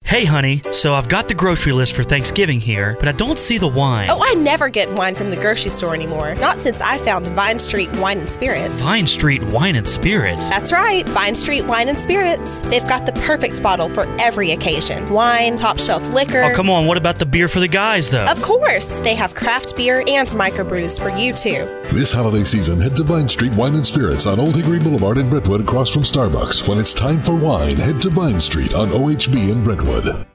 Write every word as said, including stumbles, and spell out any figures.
Hey, honey, so I've got the grocery list for Thanksgiving here, but I don't see the wine. Oh, I never get wine from the grocery store anymore. Not since I found Vine Street Wine and Spirits. Vine Street Wine and Spirits? That's right, Vine Street Wine and Spirits. They've got the perfect bottle for every occasion. Wine, top shelf liquor. Oh, come on, what about the beer for the guys, though? Of course, they have craft beer and microbrews for you, too. This holiday season, head to Vine Street Wine and Spirits on Old Hickory Boulevard in Brentwood across from Starbucks. When it's time for wine, head to Vine Street on O H B in Brentwood.